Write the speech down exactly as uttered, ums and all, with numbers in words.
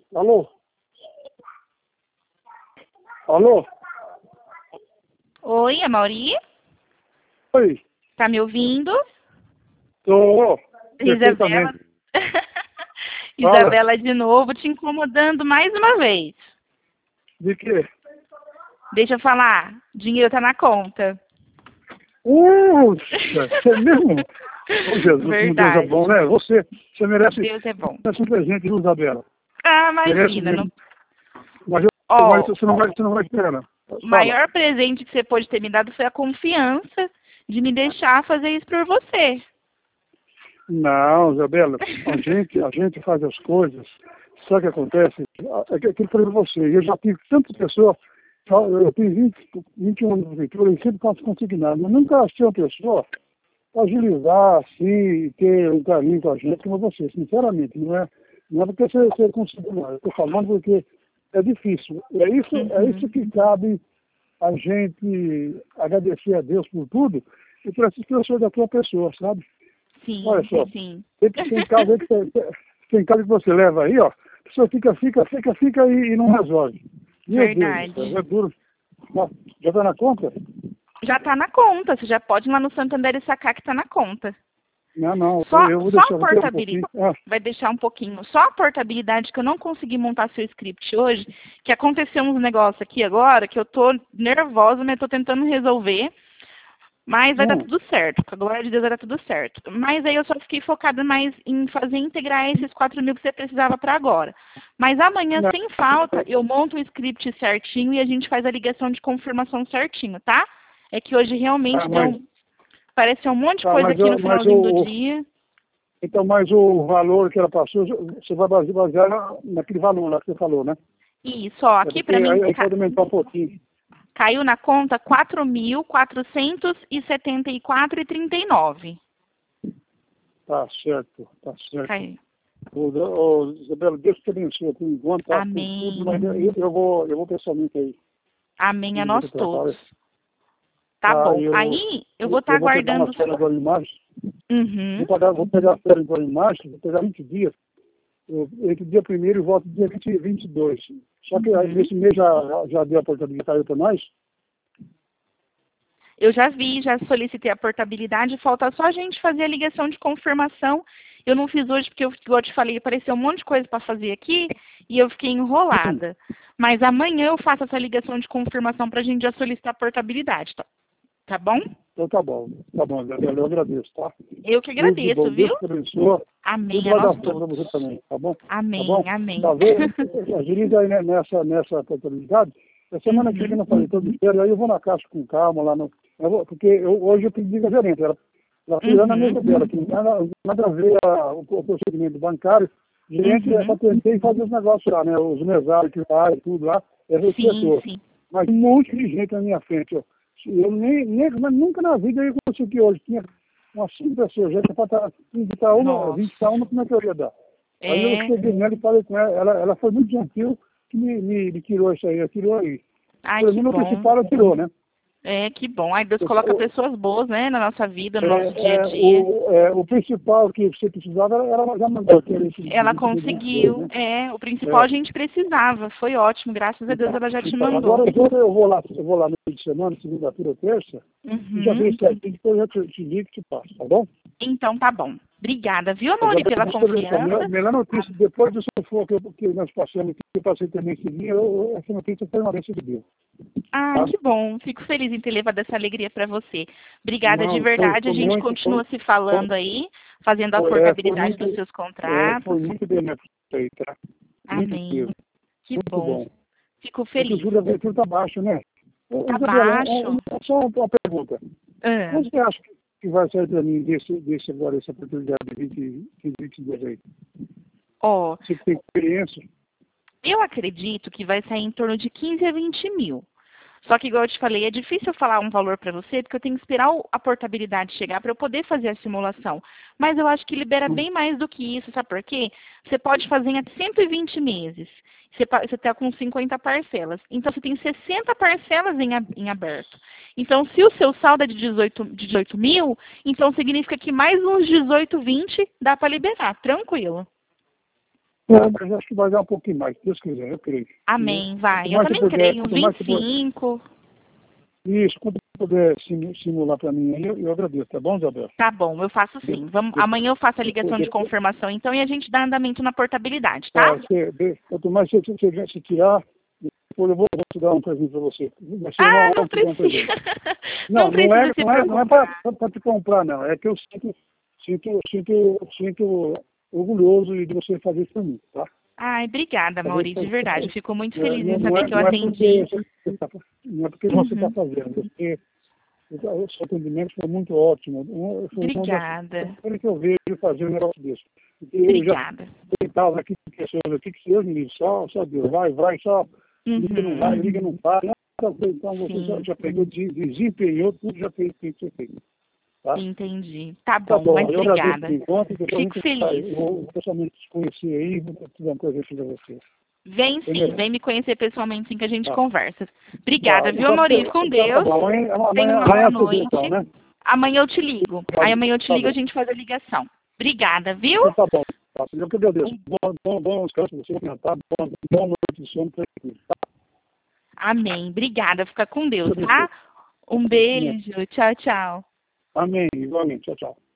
Alô? Alô? Oi, Amauri? Oi, Tá me ouvindo? tô Isabela. perfeitamente. Isabela de novo, te incomodando mais uma vez. De quê? Deixa eu falar, dinheiro tá na conta. Puxa, você mesmo? Ô, Jesus, como Deus é Verdade. bom, né? Você, você merece Deus é bom. esse presente, viu, Isabela? Ah, Merece imagina. mesmo. Não... Mas eu, Ó, mas você não vai, você não vai esperar, não. o Fala. maior presente que você pode ter me dado foi a confiança de me deixar fazer isso por você. Não, Isabela, a gente, a gente faz as coisas. Sabe o que acontece? É que aquilo que eu falei pra você. Eu já tive tanta pessoa, eu tenho vinte, vinte e um anos de leitura e sempre faço consignado, mas nunca achei uma pessoa pra agilizar assim, ter um carinho com a gente como você, sinceramente. Não é, não é porque você, você conseguiu, não. Eu estou falando porque é difícil. É isso, Uhum. é isso que cabe a gente agradecer a Deus por tudo e por essas pessoas da tua pessoa, sabe? Sim, Olha só, sim. tem, tem caso aí que você, tem caso que você leva aí, ó, a pessoa fica, fica, fica, fica e, e não resolve. Meu Verdade. Deus do céu, é duro. Mas já tá na conta? Já tá na conta, você já pode ir lá no Santander e sacar que tá na conta. Não, não, Só, eu vou só deixar a você um pouquinho. portabilidade, Ah, vai deixar um pouquinho. Só a portabilidade que eu não consegui montar seu script hoje, que aconteceu uns negócios aqui agora, que eu tô nervosa, mas eu tô tentando resolver. Mas vai dar hum, tudo certo. Com a glória de Deus vai dar tudo certo. Mas aí eu só fiquei focada mais em fazer integrar esses quatro mil que você precisava para agora. Mas amanhã, não, sem falta, eu monto o script certinho e a gente faz a ligação de confirmação certinho, tá? É que hoje realmente tá, deu mas, um... Apareceu um monte de tá, coisa mas, aqui no eu- mas finalzinho do o, o- dia. então, mas o valor que ela passou, você vai basear basear na- naquele valor lá que você falou, né? Isso, ó, É aqui porque para mim aí, aí ca- pode aumentar um pouquinho. caiu na conta quatro mil quatrocentos e setenta e quatro reais e trinta e nove. Tá certo, tá certo. Caiu. Ô, ô, Isabela, Deus te abençoe por enquanto, tá? Por Amém. tudo, mas eu, eu vou, eu vou pessoalmente aí. Amém a No nós trabalho. todos. Tá Tá, bom. eu, Aí eu vou estar eu vou pegar aguardando. uma férias agora em março. Uhum. Vou pegar, vou pegar a férias agora em março, vou pegar vinte dias. Eu, entre o dia primeiro e volto dia vinte, vinte e dois. Só que aí, Uhum. esse mês já, já deu a portabilidade para nós. Eu já vi, já solicitei a portabilidade, falta só a gente fazer a ligação de confirmação. Eu não fiz hoje porque, eu, igual eu te falei, apareceu um monte de coisa para fazer aqui e eu fiquei enrolada. Mas amanhã eu faço essa ligação de confirmação para a gente já solicitar a portabilidade, tá, tá bom? Então tá bom, tá bom, Isabela, eu agradeço, tá? Eu que Tudo de agradeço, bom, Deus viu? te abençoe. Amém Tudo a vai dar nós certo para todos. você também, tá bom? Tá Amém, bom? amém. Tá vendo? Agiliza aí né, nessa, nessa portabilidade. A semana que vem, Uhum. eu não falei, todo dia, aí eu vou na caixa com calma lá no. Eu vou, porque eu, hoje eu pedi a gerente, ela, ela foi lá na mesa Uhum. dela, que nada, nada a ver a, o, o procedimento bancário. Gerente é para Uhum. atender e fazer os negócios lá, né? Os mesários que faz, tudo lá, é o Sim, setor. sim. Mas um monte de gente na minha frente, ó. Eu nem, nem mas nunca na vida eu consegui hoje. Tinha umas cinco pessoas, já para estar vinte para uma, Nossa. vinte para uma, como é que eu ia dar? Aí eu É. cheguei nela e falei com ela, ela, ela foi muito gentil que me, me, me tirou isso aí, ela tirou aí. Ai, Para que mim, no bom. principal, ela tirou, né? É, que bom. Ai, Deus Eu- coloca eu- pessoas boas, né, na nossa vida, no nosso dia é, a é, dia. o, é, o principal que você precisava, ela ela já mandou, que era esse Ela vinte por dois, conseguiu. né? É, o principal a É. gente precisava. Foi ótimo. Graças a Deus ela já te Então, mandou. agora eu vou, eu vou lá, eu vou lá no fim de semana, segunda-feira ou terça, e já Uhum. vejo certinho, depois eu te, te ligo e te passo, tá bom? Então tá bom. Obrigada, viu, Mas Amori, pela a melhor, confiança. melhor notícia, depois do sufoco que, que nós passamos, que eu passei também esse dia, eu, essa notícia foi uma bênção de Deus. Ah, Tá? que bom. Fico feliz em ter levado essa alegria para você. Obrigada de Não, foi, verdade. A foi gente muito, continua foi, se falando aí, fazendo a foi, é, foi portabilidade muito, dos seus é, contratos. foi muito benéfico isso aí, tá? Muito Amém. mesmo, Que muito bom. bom. Fico É que o feliz. juro da abertura está baixo, né? Ô, Tá Isabela, um, um, baixo? só uma pergunta. Ah. Quanto você acha que vai sair para mim desse, desse agora, essa oportunidade de vinte, vinte e dois aí? Ó, Você que tem experiência? eu acredito que vai sair em torno de quinze a vinte mil. Só que, igual eu te falei, é difícil eu falar um valor para você, porque eu tenho que esperar o- a portabilidade chegar para eu poder fazer a simulação. Mas eu acho que libera Hum. bem mais do que isso, sabe por quê? Você pode fazer em até cento e vinte meses. Você está com cinquenta parcelas. Então, você tem sessenta parcelas em, ab- em aberto. Então, se o seu saldo é de dezoito, de dezoito mil, então significa que mais uns dezoito, vinte dá para liberar, tranquilo. É, mas acho que vai dar um pouquinho mais, se Deus quiser, eu creio. Amém, vai. Quanto Eu mais também você puder, creio, uns quanto mais vinte e você puder- cinco. Isso, quando puder simu- simular para mim aí, eu, eu agradeço, tá bom, Isabel? Tá bom, eu faço sim. Vamos, amanhã eu faço a ligação de confirmação, então, e a gente dá andamento na portabilidade, tá? Ah, você, de- quanto mais você, você, você tirar, depois eu vou, vou te dar um presente para você. Vai ser uma Ah, honra não te dar um precisa. presente. Não, Não, não precisa é, se não é, não é preocupar. para te comprar, não. É que eu sinto, sinto, sinto, sinto orgulhoso de você fazer isso para mim, tá? Ai, obrigada, Fazer Mauri, de isso- verdade. Eu fico muito É, feliz não, em não saber é, que eu não é porque atendi. você tá, não é porque você está Uhum. fazendo, porque o seu atendimento foi muito ótimo. Um- Foi uma das Obrigada. coisas que eu vejo fazer um negócio desse. Porque eu já Obrigada. tentava aqui com pessoas aqui que Deus me livre, só, só Deus, vai, vai, só liga, não vai, Uhum. liga, não vai. Então você já, Sim, já pegou, de- desempenhou, tudo já fez o que tinha feito. Tá? entendi. Tá Tá bom, bom, mas eu agradeço obrigada. o encontro, depois Fico a gente vai, feliz. eu vou pessoalmente te conhecer aí, vou te dar um presente para você. Vem sim, Entendeu? vem me conhecer pessoalmente assim que a gente Tá. conversa. Tá, Obrigada, viu, então, Maurício? Com então tá Deus. bom, hein? Tenha Amanhã, uma amanhã boa você vê, então, noite. né? Amanhã eu te ligo. Tá, Aí amanhã eu te tá ligo e a bom. gente faz a ligação. Obrigada, viu? Então tá bom. Tá. Eu que agradeço. Bom, bom, bom descanso para você, tá? Bom, bom noite de sono para ele. Tá? Amém. Obrigada. Fica com Deus, tá? Um beijo. Tchau, tchau. Amém. Igualmente. Tchau, tchau.